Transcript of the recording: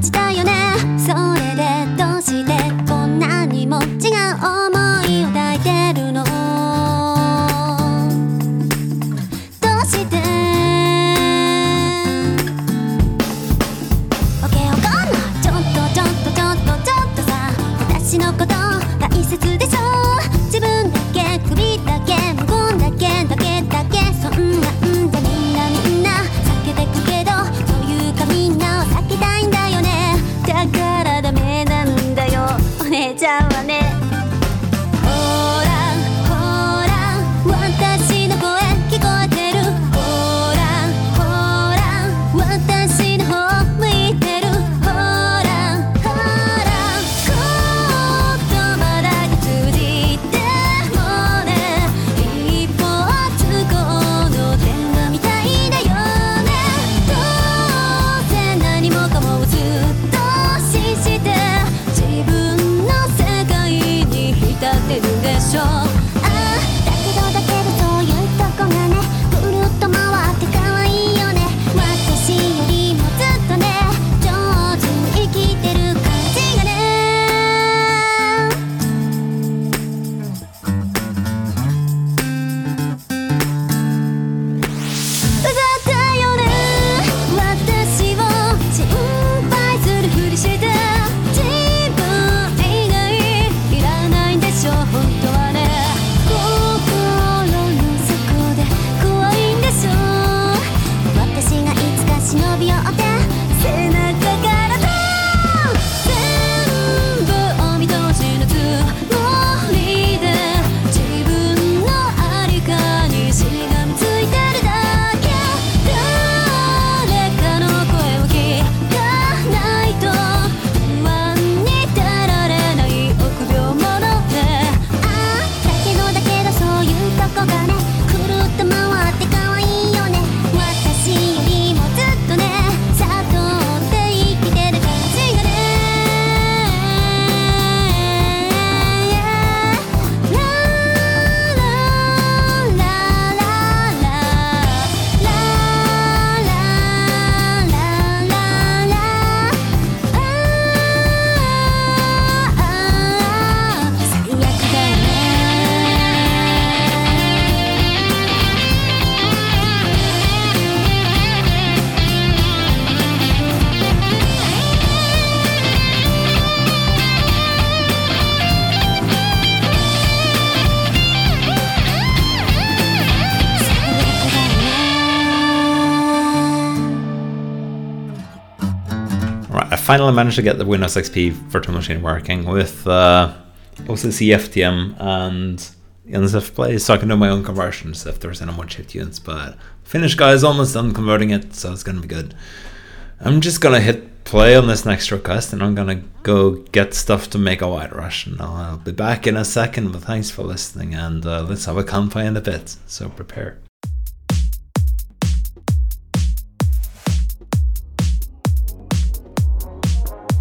ちだよね。それでどうしてこんなにも違う想いを抱いてるの？どうしてわけわかんない。ちょっとさ、私のこと大切でしょ。自分だけ首だけ無言だけそんなんじゃみんな避けてくけど、そういうかみんなを避けたいんだよね。だからダメなんだよお姉ちゃんはね。ほらほら私の声聞こえてる。ほらほら私の方向いてる。ほらほら言葉だけ通じてもね、一方通行の電話みたいだよね。どうせ何もかもずっと信じて自分の世界に浸ってるでしょ。だけどそういうとこがね、ぐるっと回って可愛いよね。私よりもずっとね、上手に生きてる感じがね。わざだよね。私を心配するふりして自分以外いらないんでしょ本当はね。心の底で怖いんでしょ。私がいつか忍び寄って背中から全部お見通しのつもりで、自分のありかにしがみついてるだけ。誰かの声を聞かないと不安に耐えられない臆病者で。だけどそういうとこがね、くるっと回って可愛いよね。私よりもずっとね、悟って生きてる感じがね。ラララララララ最悪だよね。 Right, I finally managed to get the Windows XP virtual machine working with OCC FTM and NSF Play, so I can do my own conversions if there's any more chip tunes. But finished, guys, almost done converting it, so it's gonna be good. I'm just gonna hit play on this next request and I'm gonna go get stuff to make a White Rush, and I'll be back in a second. But thanks for listening, and let's have a campfire in a bit, so prepare.